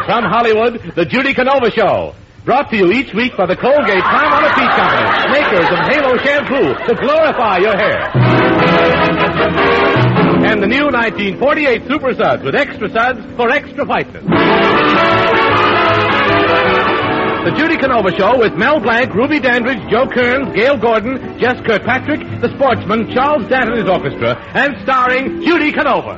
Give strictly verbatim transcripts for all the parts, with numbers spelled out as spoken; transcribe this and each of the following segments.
From Hollywood, The Judy Canova Show. Brought to you each week by the Colgate Palmolive Peach Company, makers of Halo Shampoo to glorify your hair. And the new nineteen forty-eight Super Suds with extra suds for extra whiteness. The Judy Canova Show with Mel Blanc, Ruby Dandridge, Joe Kearns, Gail Gordon, Jess Kirkpatrick, the Sportsman, Charles Dant and his orchestra, and starring Judy Canova.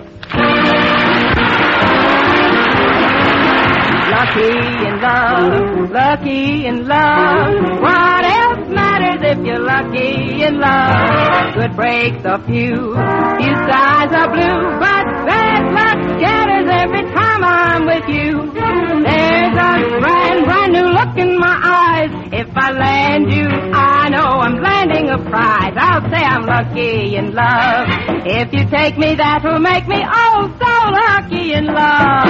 Lucky in love, lucky in love. What else matters if you're lucky in love? Good breaks are few, few skies are blue, but bad luck scatters every time I'm with you. There's a brand, brand new look in my eyes. If I land you, I know I'm landing a prize. I'll say I'm lucky in love. If you take me, that'll make me oh so lucky in love.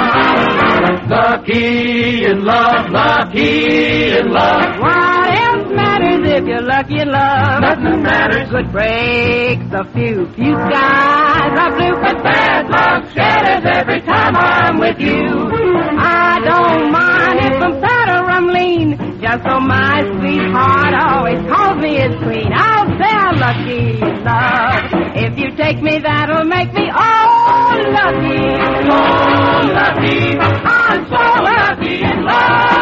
Lucky in love, lucky in love. What else matters if you're lucky in love? Nothing matters. Good breaks a few, few skies are blue, but bad luck scatters every time I'm with you. I don't mind if I'm fat or I'm lean, just so my sweetheart always calls me his queen. I'll say I'm lucky in love. If you take me, that'll make me oh lucky. Oh, lucky. I'm so lucky in love.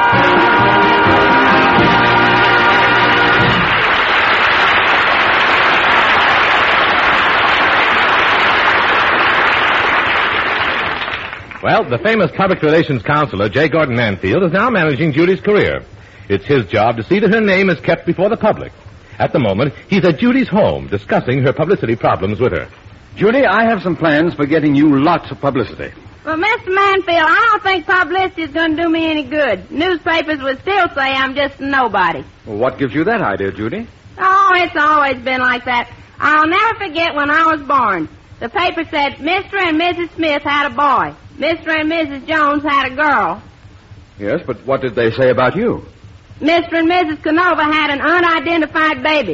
Well, the famous public relations counselor, J. Gordon Manfield, is now managing Judy's career. It's his job to see that her name is kept before the public. At the moment, he's at Judy's home discussing her publicity problems with her. Judy, I have some plans for getting you lots of publicity. Well, Mister Manfield, I don't think publicity is going to do me any good. Newspapers would still say I'm just a nobody. Well, what gives you that idea, Judy? Oh, it's always been like that. I'll never forget when I was born. The paper said Mister and Missus Smith had a boy. Mister and Missus Jones had a girl. Yes, but what did they say about you? Mister and Missus Canova had an unidentified baby.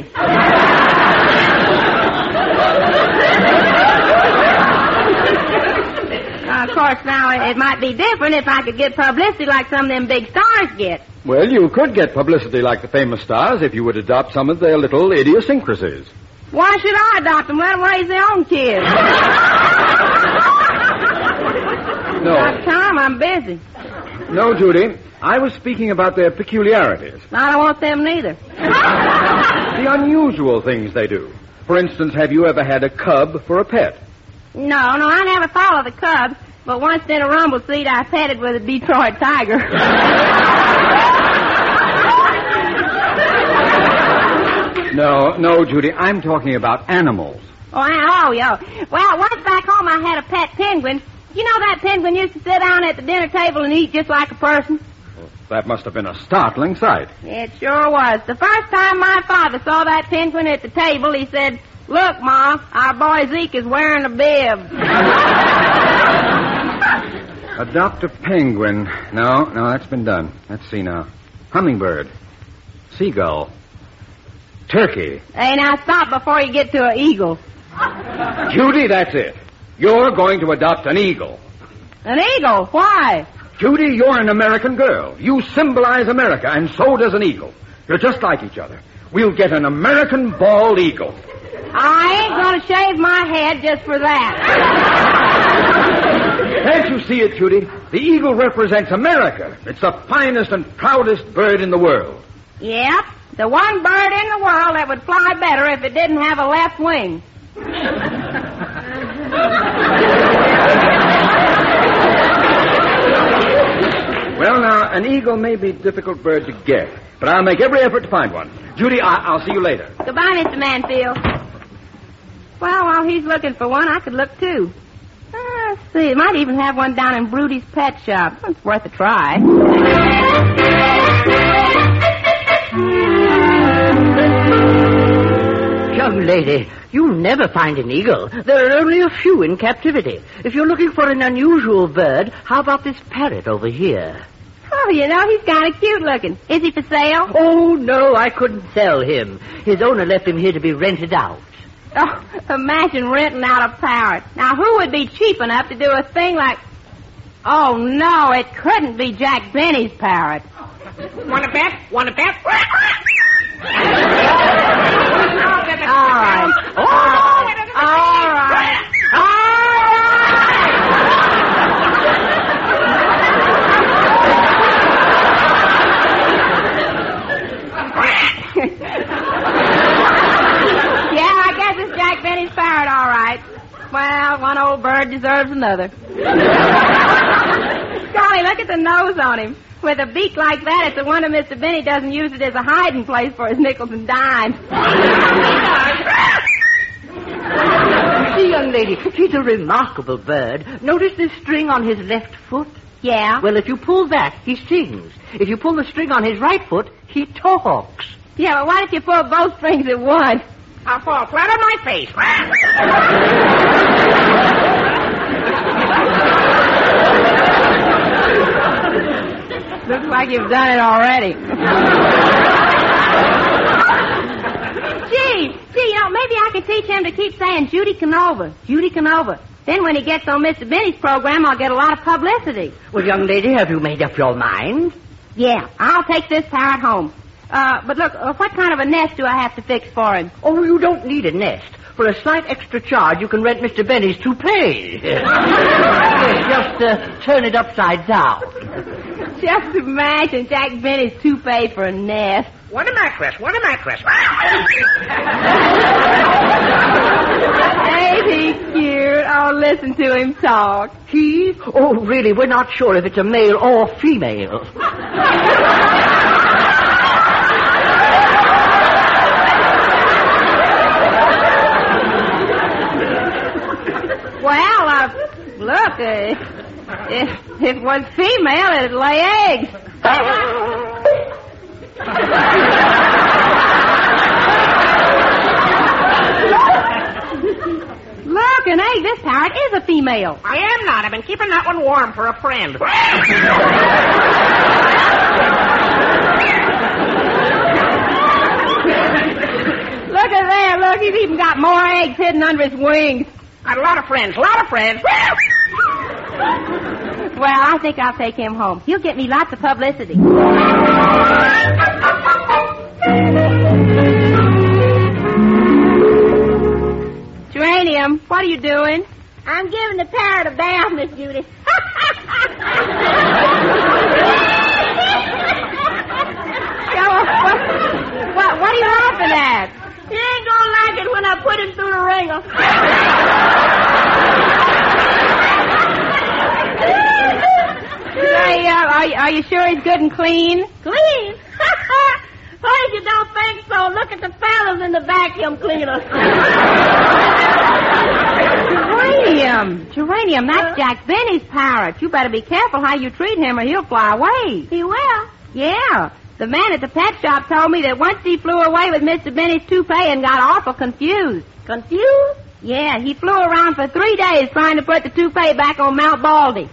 uh, of course, now, it might be different if I could get publicity like some of them big stars get. Well, you could get publicity like the famous stars if you would adopt some of their little idiosyncrasies. Why should I adopt them? Let them raise their own kids. No. About time, I'm busy. No, Judy. I was speaking about their peculiarities. I don't want them neither. The unusual things they do. For instance, have you ever had a cub for a pet? No, no, I never followed the Cubs, but once in a rumble seat I petted with a Detroit Tiger. No, no, Judy, I'm talking about animals. Oh, I, oh, yo. Well, once back home I had a pet penguin. You know that penguin used to sit down at the dinner table and eat just like a person? Well, that must have been a startling sight. It sure was. The first time my father saw that penguin at the table, he said, "Look, Ma, our boy Zeke is wearing a bib." Adopt a penguin. No, no, that's been done. Let's see now. Hummingbird. Seagull. Turkey. Hey, now stop before you get to an eagle. Judy, that's it. You're going to adopt an eagle. An eagle? Why? Judy, you're an American girl. You symbolize America, and so does an eagle. You're just like each other. We'll get an American bald eagle. I ain't going to shave my head just for that. Can't you see it, Judy? The eagle represents America. It's the finest and proudest bird in the world. Yep. The one bird in the world that would fly better if it didn't have a left wing. Well, now, an eagle may be a difficult bird to get, but I'll make every effort to find one. Judy, I- I'll see you later. Goodbye, Mister Manfield. Well, while he's looking for one, I could look, too. Uh, let's see. Might even have one down in Brody's pet shop. It's worth a try. Young lady, you never find an eagle. There are only a few in captivity. If you're looking for an unusual bird, how about this parrot over here? Oh, you know, he's kind of cute looking. Is he for sale? Oh, no, I couldn't sell him. His owner left him here to be rented out. Oh, imagine renting out a parrot. Now, who would be cheap enough to do a thing like... Oh, no, it couldn't be Jack Benny's parrot. Want to bet? Want to bet? All right. Oh, All right. All Yeah, I guess it's Jack Benny's parrot, all right. Well, one old bird deserves another. Golly, look at the nose on him. With a beak like that, it's a wonder Mister Benny doesn't use it as a hiding place for his nickels and dimes. See, young lady, he's a remarkable bird. Notice this string on his left foot? Yeah? Well, if you pull that, he sings. If you pull the string on his right foot, he talks. Yeah, but why don't you pull both strings at once? I'll fall flat on my face. Looks like you've done it already. Gee, gee, you know, maybe I could teach him to keep saying Judy Canova, Judy Canova. Then when he gets on Mister Benny's program, I'll get a lot of publicity. Well, young lady, have you made up your mind? Yeah, I'll take this parrot home. Uh, but look, uh, what kind of a nest do I have to fix for him? Oh, you don't need a nest. For a slight extra charge, you can rent Mister Benny's toupee. Yes, just uh, turn it upside down. Just imagine Jack Benny's toupee for a nest. What a mattress, what a mattress. Ain't he cute? Oh, listen to him talk. He? Oh, really, we're not sure if it's a male or female. Well, uh, look, uh, if it was female, it'd lay eggs. Look, an egg, this parrot is a female. I am not. I've been keeping that one warm for a friend. Look at there, look, he's even got more eggs hidden under his wings. Got a lot of friends, a lot of friends. Well, I think I'll take him home. He'll get me lots of publicity. Geranium, what are you doing? I'm giving the parrot a bath, Miss Judy. what, what, what are you laughing at? He ain't gonna like it when I put him through the ringer. Say, uh, are, are you sure he's good and clean? Clean? Well, if you don't think so, look at the fellas in the vacuum cleaner. Geranium, Geranium, that's Jack Benny's parrot. You better be careful how you treat him or he'll fly away. He will? Yeah. The man at the pet shop told me that once he flew away with Mister Benny's toupee and got awful confused. Confused? Yeah, he flew around for three days trying to put the toupee back on Mount Baldy.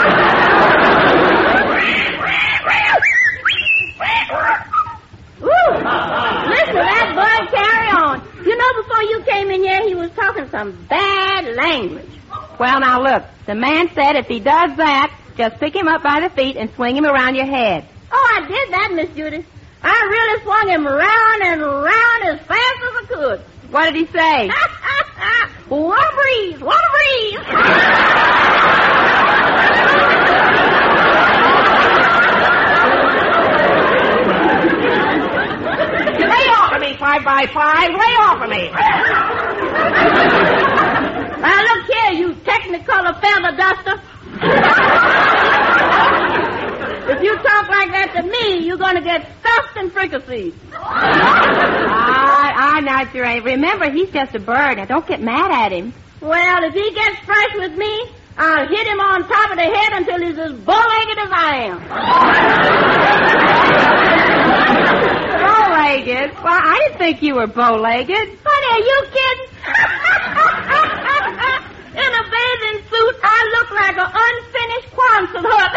Ooh, listen to that boy carry on. You know, before you came in here, he was talking some bad language. Well, now look, the man said if he does that, just pick him up by the feet and swing him around your head. Oh, I did that, Miss Judy. I really swung him round and round as fast as I could. What did he say? What a breeze! What a breeze! Lay off of me, five by five. Lay off of me. Now, look here, you technicolor feather duster. If you talk like that to me, you're going to get stuffed and fricasseed. I, I know, Geranium. Remember, he's just a bird. Now, don't get mad at him. Well, if he gets fresh with me, I'll hit him on top of the head until he's as bow-legged as I am. Bow-legged? Well, I didn't think you were bow-legged. Honey, are you kidding? In a bathing suit, I look like an unfinished Quonset hut.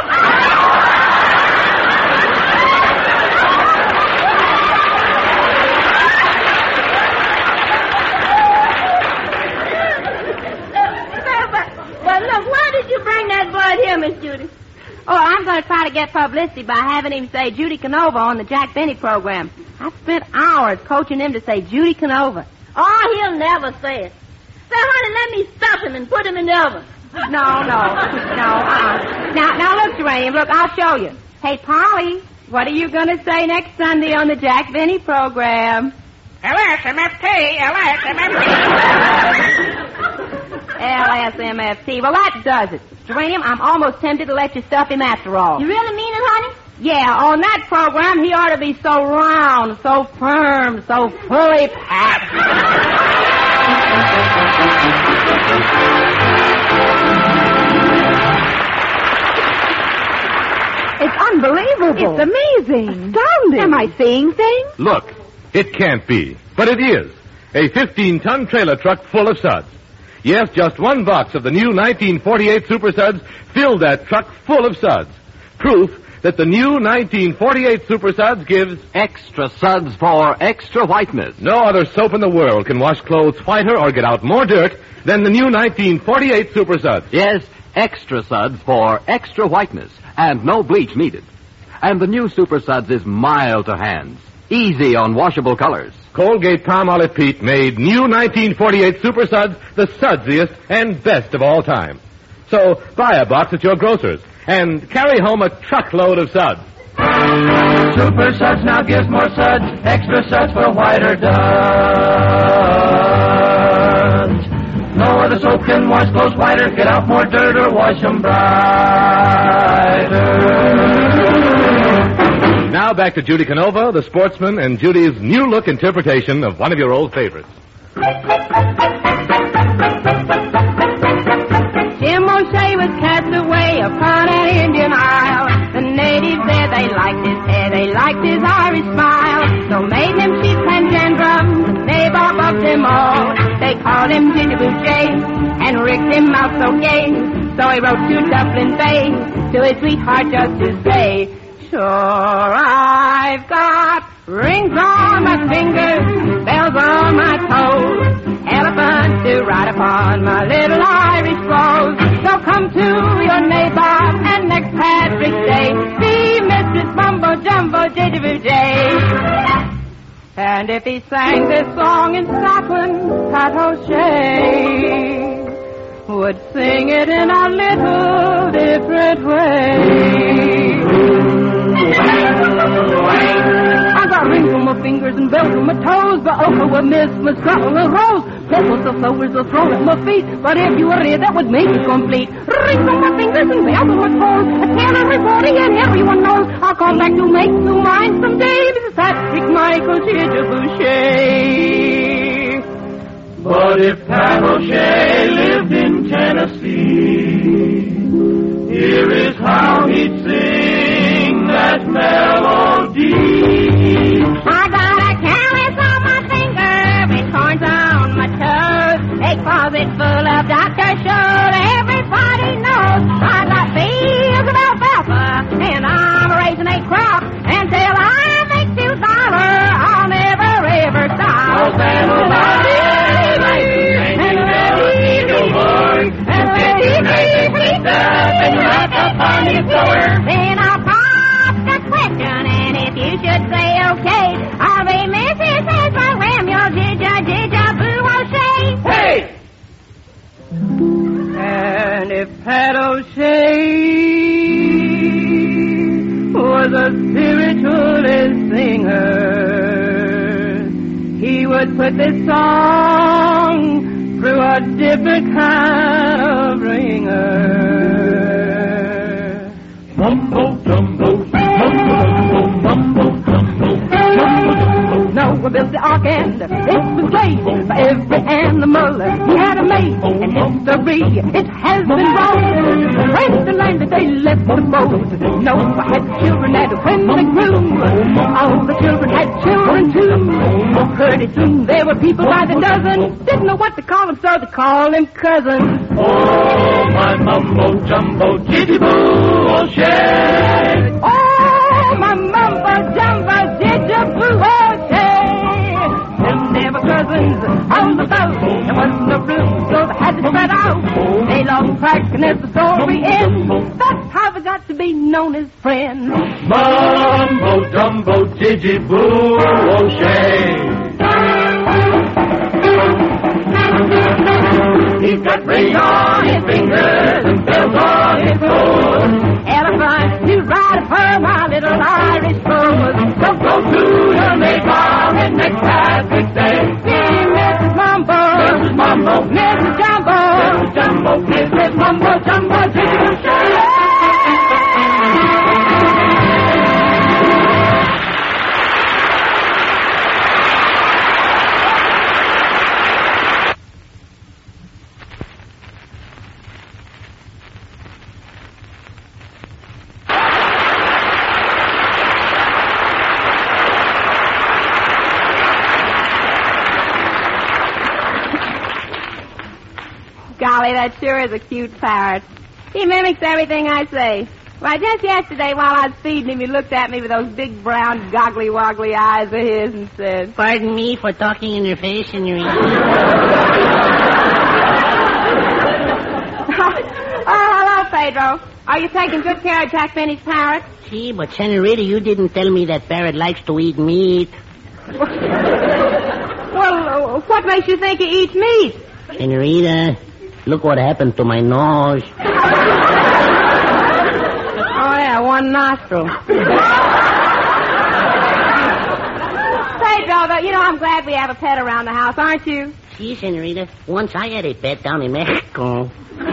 But look, why did you bring that bird here, Miss Judy? Oh, I'm going to try to get publicity by having him say Judy Canova on the Jack Benny program. I spent hours coaching him to say Judy Canova. Oh, he'll never say it. Say, honey, let me stuff him and put him in the oven. No, no, no. Uh-uh. Now, now, look, Geranium, look, I'll show you. Hey, Polly, what are you going to say next Sunday on the Jack Benny program? L S M F T, L S M F T. L S M F T. Well, that does it. Geranium, I'm almost tempted to let you stuff him after all. You really mean it, honey? Yeah, on that program, he ought to be so round, so firm, so fully packed. It's unbelievable. It's amazing. Astounding. Am I seeing things? Look, it can't be, but it is. A fifteen-ton trailer truck full of suds. Yes, just one box of the new nineteen forty-eight Super Suds filled that truck full of suds. Proof that the new nineteen forty-eight Super Suds gives Extra suds for extra whiteness. no other soap in the world can wash clothes whiter or get out more dirt than the new nineteen forty-eight Super Suds. Yes, extra suds for extra whiteness and no bleach needed. And the new Super Suds is mild to hands, easy on washable colors. Colgate Palmolive Pete made new nineteen forty-eight Super Suds the sudsiest and best of all time. So buy a box at your grocer's and carry home a truckload of suds. Super Suds now gives more suds, extra suds for whiter duds. No other soap can wash clothes whiter, get out more dirt, or wash them brighter. Now back to Judy Canova, the sportsman, and Judy's new look interpretation of one of your old favorites. Jim O'Shea was cast away upon an Indian isle. The natives there, they liked his hair, they liked his Irish smile. So made him chief Panjandrum, the nabob of them all. They called him Ginger Boucher and rigged him out so gay. So he wrote to Dublin Bay to his sweetheart just to say, sure, I've got rings on my fingers, bells on my toes, elephant to ride upon my little Irish rose. So come to your nabob and next Patrick's Day, see Missus Mumbo Jumbo Ginger Boucher. And if he sang this song in Scotland, Pat O'Shea would sing it in a little different way. I got rings on my fingers and bells on my toes, but Oka will miss my Scotland rose. Petals of flowers are thrown at my feet, but if you were here, that would make it complete. Rings on my fingers and bells on my toes, a tailor reporting and everyone knows I'll come back to make new mine someday. This is Patrick Michael Ginger Boucher. But if Pat O'Shea lived in Tennessee, here is how he'd sing that melody. I got a callus on my finger, with corns on my toes, a closet full of Doctor Scholl, everybody knows. I got fields of alfalfa, and I'm raising a crop, until I make two dollars, I'll never ever stop. Oh, then nobody and ready to work, and then you make it that, and you have to find it door. Then I'll pop the question, and if you should say okay, I'll be Missus Ezra Samuel Ginger Ginger Boo O'Shea. Hey! And if Pat O'Shea was a spiritualist singer, he would put this song through a different kind of ringer. Mumbo jumbo, mumbo jumbo, mumbo jumbo, mumbo jumbo. No, we built the ark and it was played by every animal he had a made. And history, it has been wrong. When the land that they left the boat. No, I had children and when they grew, all the children had children too. Pretty soon there were people by the dozen, didn't know what to call them, so they called him cousin. Oh, my mumbo jumbo, jitty boo O'Shea. Oh, my mumbo jumbo, jitty boo O'Shea. Them they were cousins on the boat. There wasn't no room, so they had to spread out. They long track and as the story ends, that's known as friend. Mumbo, jumbo, didgeridoo, O'Shea. He's got rings on his fingers and bells on his toes. Elephant, you ride for my little Irish rose. So go to the Mayflower and next Patrick's Day. See Missus Mumbo, Missus Mumbo, Missus Jumbo, Missus Jumbo, Missus Mumbo, Jumbo, didgeridoo. Golly, that sure is a cute parrot. He mimics everything I say. Why, just yesterday while I was feeding him, he looked at me with those big brown goggly-woggly eyes of his and said, Pardon me for talking in your face, Senorita. Oh, hello, Pedro. Are you taking good care of Jack Benny's parrot? See, but Senorita, you didn't tell me that parrot likes to eat meat. Well, what makes you think he eats meat? Senorita, look what happened to my nose. Oh, yeah, one nostril. Pedro, though, you know, I'm glad we have a pet around the house, aren't you? See, Senorita, once I had a pet down in Mexico.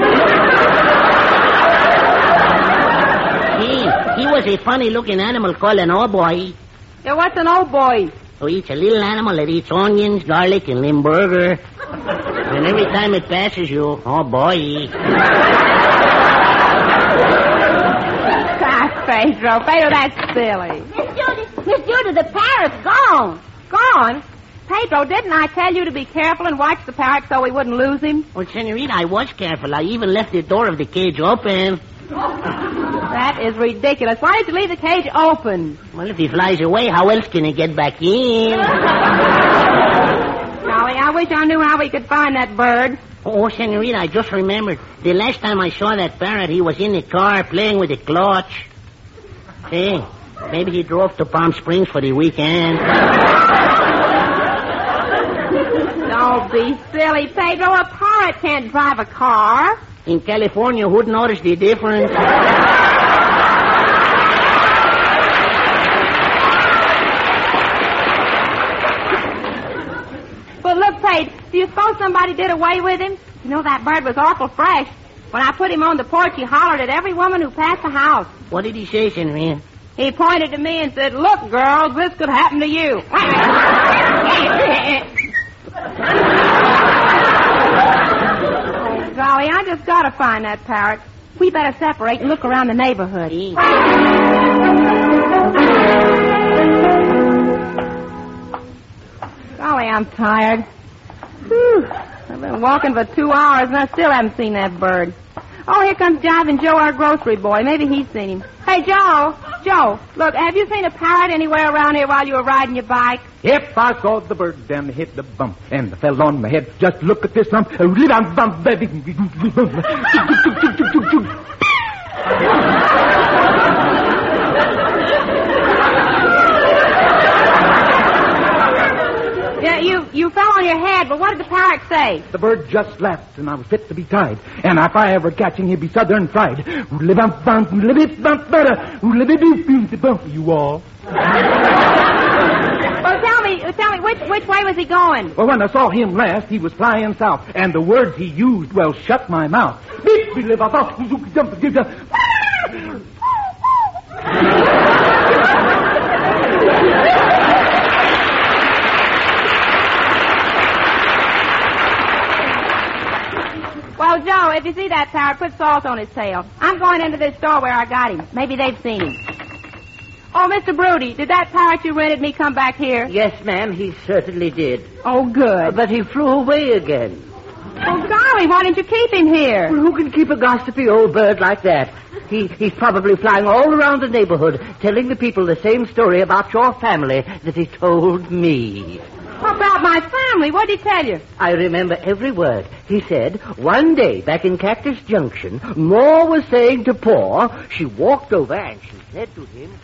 See, he was a funny-looking animal called an old boy. Yeah, what's an old boy? So it's a little animal that eats onions, garlic, and Limburger. And every time it passes you, oh, boy. Ah, Pedro, Pedro, that's silly. Miss Judy, Miss Judy, the parrot's gone. Gone? Pedro, didn't I tell you to be careful and watch the parrot so we wouldn't lose him? Well, Senorita, I was careful. I even left the door of the cage open. That is ridiculous. Why did you leave the cage open? Well, if he flies away, how else can he get back in? Golly, I wish I knew how we could find that bird. Oh, Senorita, I just remembered. The last time I saw that parrot, he was in the car playing with the clutch. Hey, maybe he drove to Palm Springs for the weekend. Don't be silly, Pedro. A parrot can't drive a car. In California, who'd notice the difference? But look, Pate, do you suppose somebody did away with him? You know, that bird was awful fresh. When I put him on the porch, he hollered at every woman who passed the house. What did he say, Senorita? He pointed to me and said, "Look, girls, this could happen to you." Oh, golly, I just gotta find that parrot. We better separate and look around the neighborhood. Golly, I'm tired. Whew. I've been walking for two hours and I still haven't seen that bird. Oh, here comes Jiving Joe, our grocery boy. Maybe he's seen him. Hey, Joe. Joe, look, have you seen a parrot anywhere around here while you were riding your bike? Yep, I saw the bird and hit the bump and fell on my head. Just look at this lump. Yeah, you, you fell on your head, but what did the parrot say? The bird just laughed, and I was fit to be tied. And if I ever catch him, he'll be southern fried. You all. Well, tell me, tell me, which which way was he going? Well, when I saw him last, he was flying south, and the words he used, well, shut my mouth. Well, Joe, if you see that parrot, put salt on his tail. I'm going into this store where I got him. Maybe they've seen him. Oh, Mister Broody, did that parrot you rented me come back here? Yes, ma'am, he certainly did. Oh, good. But he flew away again. Oh, golly, why didn't you keep him here? Well, who can keep a gossipy old bird like that? He, he's probably flying all around the neighborhood, telling the people the same story about your family that he told me. About my family. What did he tell you? I remember every word. He said, one day back in Cactus Junction, Ma was saying to Pa, she walked over and she said to him,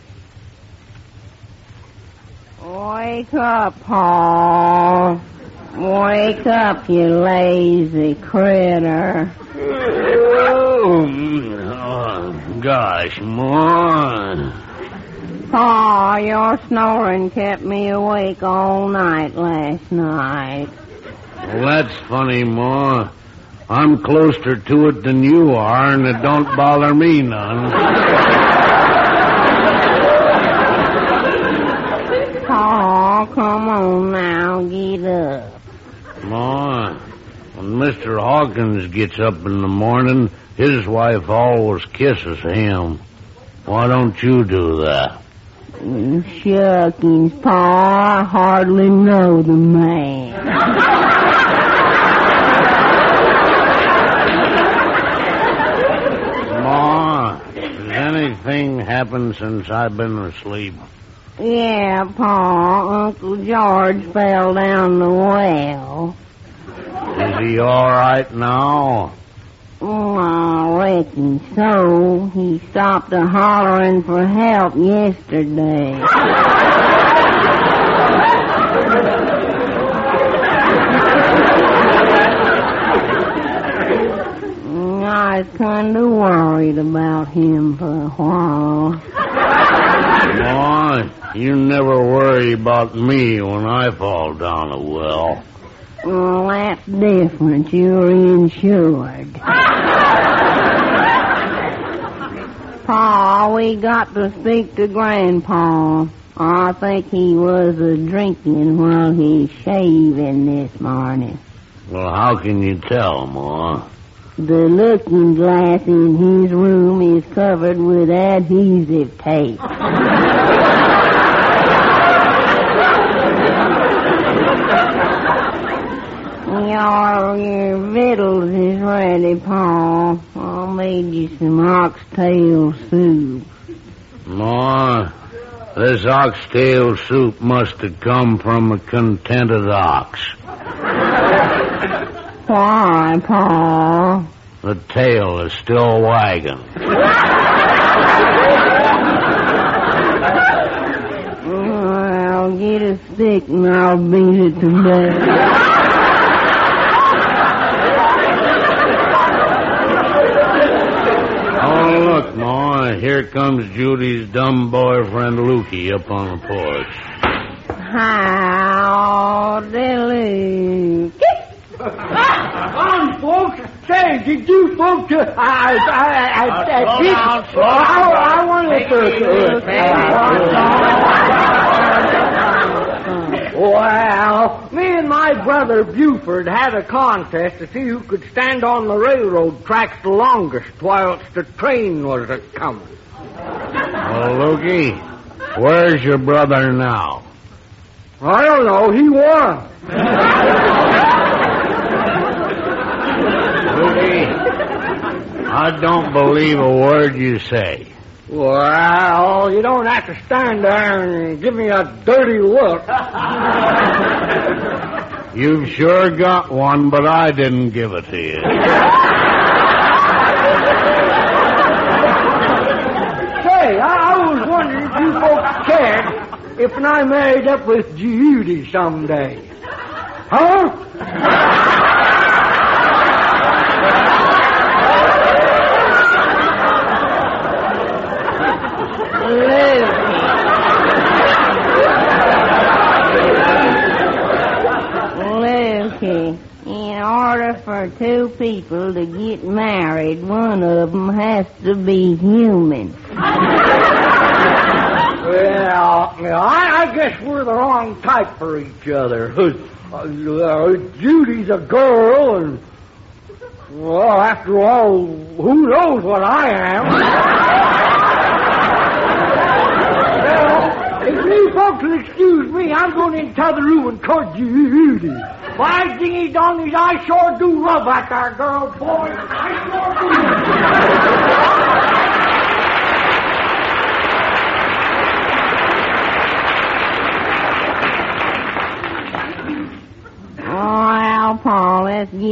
Wake up, Paul. Wake up, you lazy critter. Oh, oh gosh, Ma. Pa, your snoring kept me awake all night last night. Well, that's funny, Ma. I'm closer to it than you are, and it don't bother me none. Pa, come on now, get up. Ma, when Mister Hawkins gets up in the morning, his wife always kisses him. Why don't you do that? Shuckings, Pa, I hardly know the man. Ma, has anything happened since I've been asleep? Yeah, Pa, Uncle George fell down the well. Is he all right now? Oh, I reckon so. He stopped a hollering for help yesterday. I was kind of worried about him for a while. Ma, you never worry about me when I fall down a well. Well, that's different. You're insured. Pa, we got to speak to Grandpa. I think he was a drinking while he's shaving this morning. Well, how can you tell, Ma? The looking glass in his room is covered with adhesive tape. Your, your victuals is ready, Pa. I made you some oxtail soup. Ma, this oxtail soup must have come from a contented ox. Why, Pa? The tail is still wagging. Well, get a stick and I'll beat it to death. Oh, look, Ma, here comes Judy's dumb boyfriend Lukey up on the porch. Howdy, Luke. On, folks. Say, did you folks... Uh, I, I, I, I, Uh, I, slow did, down, slow I, down. I wanted to... Well, me and my brother Buford had a contest to see who could stand on the railroad tracks the longest whilst the train was a-coming. Well, Lukey, where's your brother now? I don't know. He won. Lukey, I don't believe a word you say. Well, you don't have to stand there and give me a dirty look. You've sure got one, but I didn't give it to you. Say, I, I was wondering if you folks cared if I married up with Judy someday. Huh? Lukey, in order for two people to get married, one of them has to be human. Well, I, I guess we're the wrong type for each other. Uh, uh, Judy's a girl, and, well, after all, who knows what I am? Well, if you folks will excuse me, I'm going into the other room and court Judy. By dingy dongies, I sure do love that there girl, boy. I sure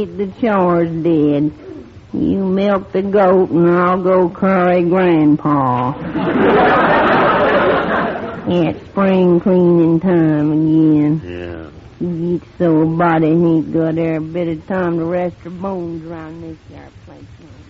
get the chores did. You milk the goat and I'll go curry Grandpa. It's spring cleaning time again. Yeah. You eat so a body ain't got every bit of time to rest her bones around this here place.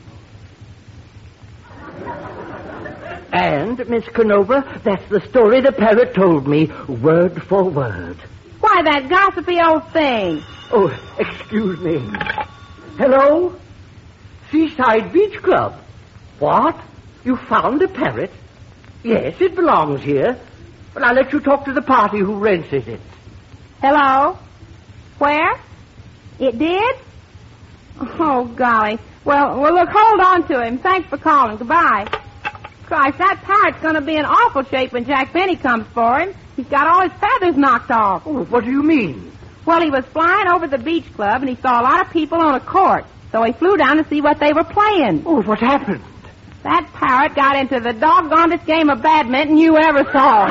And, Miss Canova, that's the story the parrot told me, word for word. Why, that gossipy old thing. Oh, excuse me. Hello? Seaside Beach Club. What? You found a parrot? Yes, it belongs here. Well, I'll let you talk to the party who rented it. Hello? Where? It did? Oh, golly. Well, well, look, hold on to him. Thanks for calling. Goodbye. Christ, that parrot's going to be in awful shape when Jack Benny comes for him. He's got all his feathers knocked off. Oh, what do you mean? Well, he was flying over the beach club, and he saw a lot of people on a court. So he flew down to see what they were playing. Oh, what happened? That parrot got into the doggonedest game of badminton you ever saw.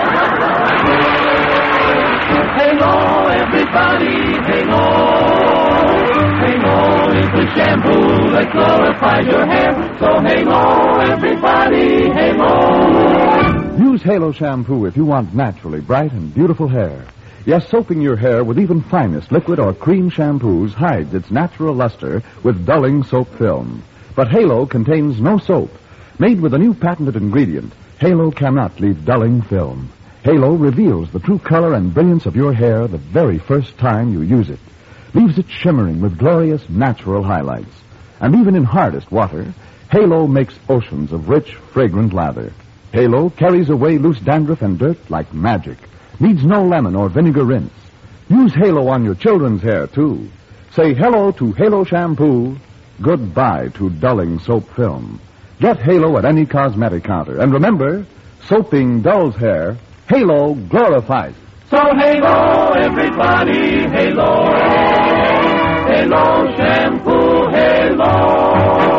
Hello, everybody, hello. Hello is the shampoo that glorifies your hair. So hello, everybody, hello. Use Halo shampoo if you want naturally bright and beautiful hair. Yes, soaping your hair with even finest liquid or cream shampoos hides its natural luster with dulling soap film. But Halo contains no soap. Made with a new patented ingredient, Halo cannot leave dulling film. Halo reveals the true color and brilliance of your hair the very first time you use it. Leaves it shimmering with glorious natural highlights. And even in hardest water, Halo makes oceans of rich, fragrant lather. Halo carries away loose dandruff and dirt like magic. Needs no lemon or vinegar rinse. Use Halo on your children's hair, too. Say hello to Halo shampoo, goodbye to dulling soap film. Get Halo at any cosmetic counter. And remember, soaping dulls hair, Halo glorifies it. So halo, everybody, halo. Halo shampoo, halo.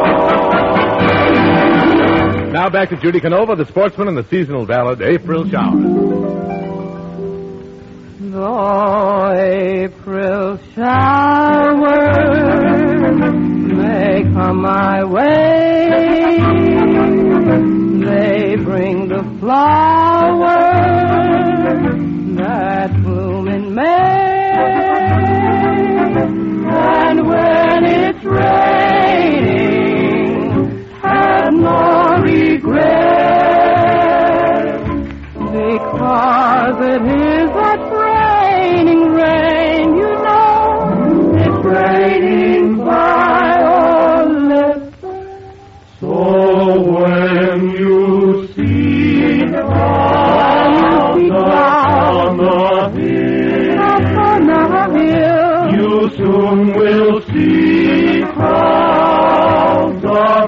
Now back to Judy Canova, the sportsman, and the seasonal ballad, April Showers. The April showers may come my way. They bring the flowers that bloom in May. And when it's raining, have no regret, because it is that raining rain, you know, it's raining violets. So when you see clouds on the hill, on the hill, you soon will see crowds of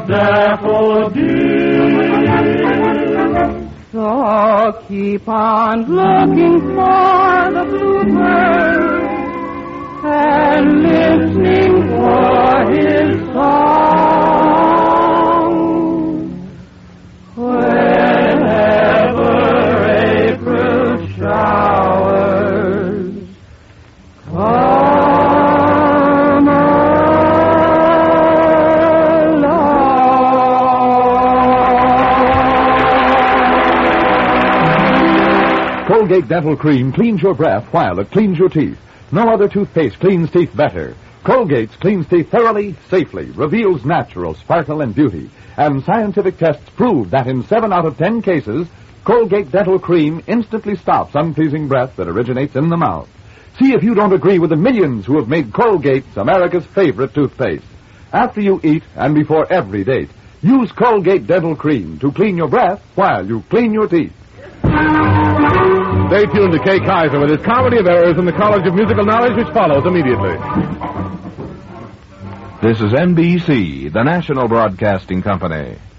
daffodils. So keep on looking for the bluebird and listening for his song. Whenever April showers come along. Colgate Dental Cream cleans your breath while it cleans your teeth. No other toothpaste cleans teeth better. Colgate's cleans teeth thoroughly, safely, reveals natural sparkle and beauty. And scientific tests prove that in seven out of ten cases, Colgate Dental Cream instantly stops unpleasing breath that originates in the mouth. See if you don't agree with the millions who have made Colgate America's favorite toothpaste. After you eat and before every date, use Colgate Dental Cream to clean your breath while you clean your teeth. Stay tuned to Kay Kaiser with his comedy of errors in the College of Musical Knowledge, which follows immediately. This is N B C, the national broadcasting company.